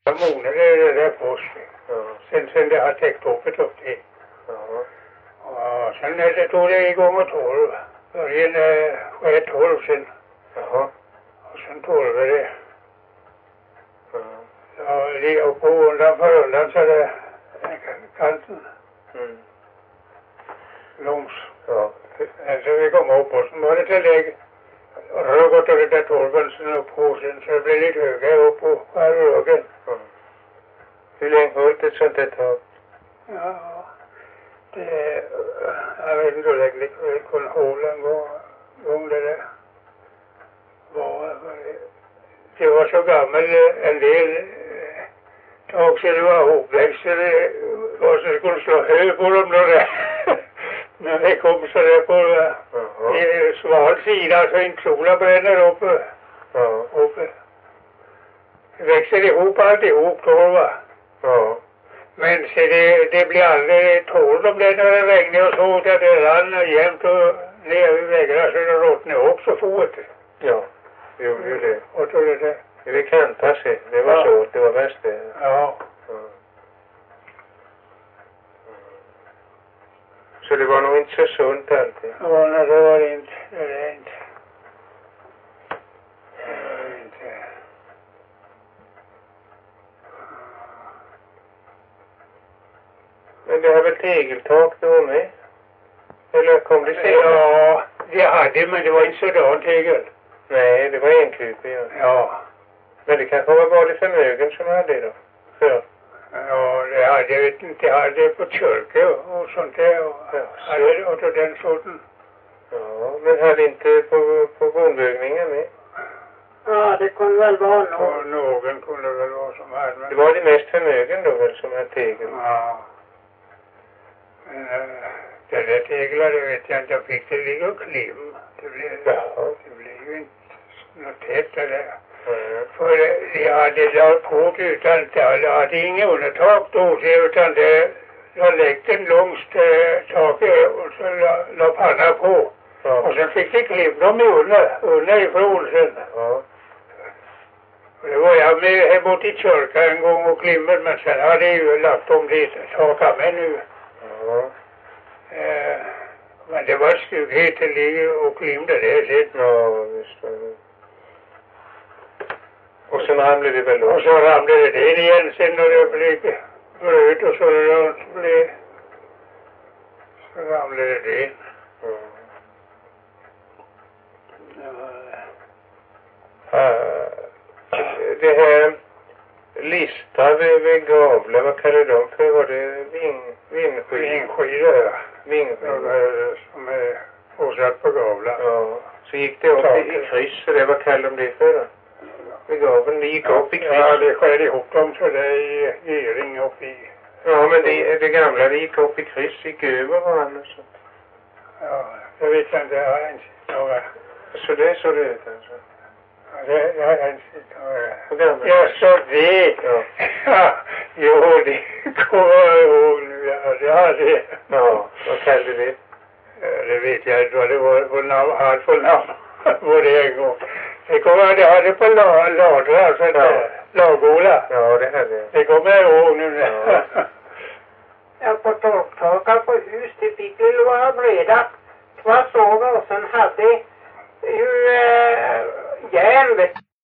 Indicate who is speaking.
Speaker 1: månader det där först.
Speaker 2: Ja.
Speaker 1: Sen det har täckt upp till.
Speaker 2: Ja.
Speaker 1: Och sen det tog det igång och 12. Början var 12 sen.
Speaker 2: Jaha.
Speaker 1: Och sen 12 det.
Speaker 2: Ja.
Speaker 1: Ja, det och på undan för undan så det kanten.
Speaker 2: Mm.
Speaker 1: Långs.
Speaker 2: Ja.
Speaker 1: Alltså vi kom upp och så var det till läge. Och då har det gått över där 12 sen upp på sen så det blev lite högre upp på rögen.
Speaker 2: Ja. Hur länge höll det sånt ett tag?
Speaker 1: Ja, det jag vet inte hur länge det kunde hålla en gång det där. Det var så gammal en del tag så det var hopväxter och så skulle slå hö på dem då det. När det kom så där på sval sida så inte sola bränner uppe.
Speaker 2: Ja.
Speaker 1: Uppe. Det växer ihop alltihop då va.
Speaker 2: Ja.
Speaker 1: Men så det blir aldrig tål de där när det regnar och så att det rann jämt och ner vid väggarna så det råttnade upp så fort.
Speaker 2: Ja. Det gjorde ju det.
Speaker 1: Och så det där.
Speaker 2: Det kan ta sig. Det var så. Det var värst det.
Speaker 1: Ja.
Speaker 2: Ja. Så det var nog inte så sunt alltid.
Speaker 1: Ja, nej, det var det inte. Det är det inte. Det var det inte.
Speaker 2: Men det har väl tegeltak då med? Eller kom det senare?
Speaker 1: Ja, det hade men det var inte sådant tegel.
Speaker 2: Nej, det var enkupig. Ja.
Speaker 1: Ja.
Speaker 2: Men det kanske var bara det förmögen som hade det då? För.
Speaker 1: Ja, det hade jag vet inte. Jag hade på kyrka och sånt där. Och hade och den sorten.
Speaker 2: Ja, men hade inte på bondbyggningen med?
Speaker 3: Ja, det kunde väl vara någon.
Speaker 1: Och någon kunde väl vara som hade. Men...
Speaker 2: Det var det mest förmögen då väl som hade tegel?
Speaker 1: Ja. Men det där teglar, det vet jag inte. Jag fick det ligga och klim. Det blev ju inte något tätt det där. För jag hade lagt på utan jag hade inget undertak då utan det jag läggt den långs taket och så la panna på.
Speaker 2: Ja.
Speaker 1: Och sen fick det klipp dem under ifrån sen.
Speaker 2: Ja.
Speaker 1: Och det var jag med här bort i kyrkan en gång och klimmet men sen hade jag ju lagt om det taket med nu.
Speaker 2: Ja.
Speaker 1: Men det var stygghet att ligga och klimde det sen.
Speaker 2: Ja, visst var det. Och sen ramlade det väl då?
Speaker 1: Och så ramlade det igen sen när det blev blöt och så blev så ramlade det.
Speaker 2: Mm. Det här lista vid Gavle, vad kallar de för? Var det vingskidor?
Speaker 1: Vingskidor, ja.
Speaker 2: Vingskidor.
Speaker 1: Som är påsatt på Gavla.
Speaker 2: Ja, så gick det upp i kryss, så det, vad kallar de det för då? Vid Gaveln, det gick upp i kryss.
Speaker 1: Ja, det skär ihop dem så det är i Gering upp i.
Speaker 2: Ja, men det gamla, det gick upp i kryss, gick över varandra så.
Speaker 1: Ja, jag vet inte, jag har inte några.
Speaker 2: Så det är så det ut alltså?
Speaker 1: Ja, jag har inte några.
Speaker 2: Ja,
Speaker 1: så det.
Speaker 2: Ja.
Speaker 1: Ja, jo, det kommer jag ihåg nu. Ja, det hade det.
Speaker 2: Ja, vad kallade det?
Speaker 1: Det vet jag inte vad det var för namn. Han för namn var det en gång. Det kommer jag, det hade på ladra, alltså laggola.
Speaker 2: Ja, det hade jag.
Speaker 1: Det kommer jag ihåg nu.
Speaker 2: Ja.
Speaker 3: Ja, på takar på hus, det fick ju vara breda. Tvärs över och sen hade ju järn, vet du.